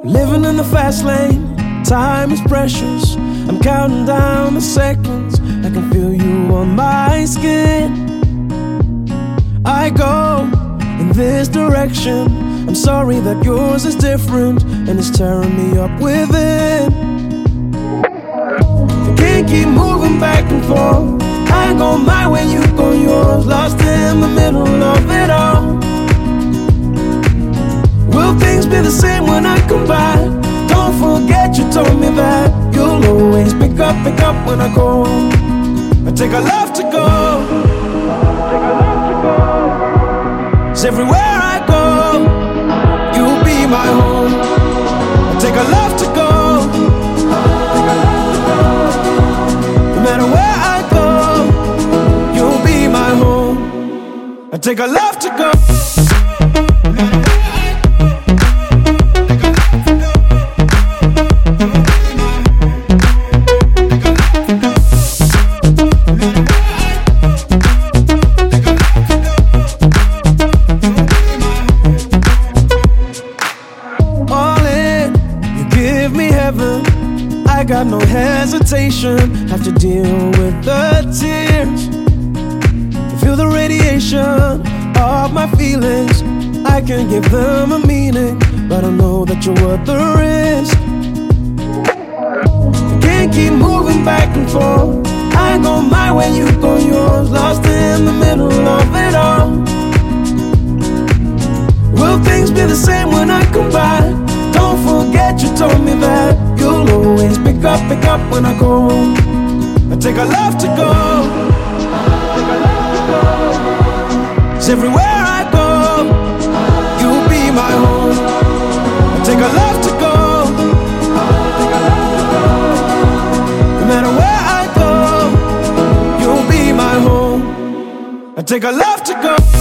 Living in the fast lane, time is precious. I'm counting down the seconds, I can feel you on my skin. I go in this direction, I'm sorry that yours is different, and it's tearing me up within. I can't keep moving back and forth, I go my way, you go yours, lost in the middle of it all. Will things be the same when I come back? Don't forget you told me that you'll always pick up when I go. I take a love to go. 'Cause everywhere I go, you'll be my home. I take a love to go. No matter where I go, you'll be my home. I take a love to go. I got no hesitation, have to deal with the tears. Feel the radiation of my feelings, I can give them a meaning, but I know that you're worth the risk. I can't keep moving back and forth, I go my way, you go yours, lost in the middle of it all. Will things be the same when I come back? Don't forget you told me that you'll always pick up when I go. I take a love to go. 'Cause everywhere I go, you'll be my home. I take a love to go. No matter where I go, you'll be my home. I take a love to go.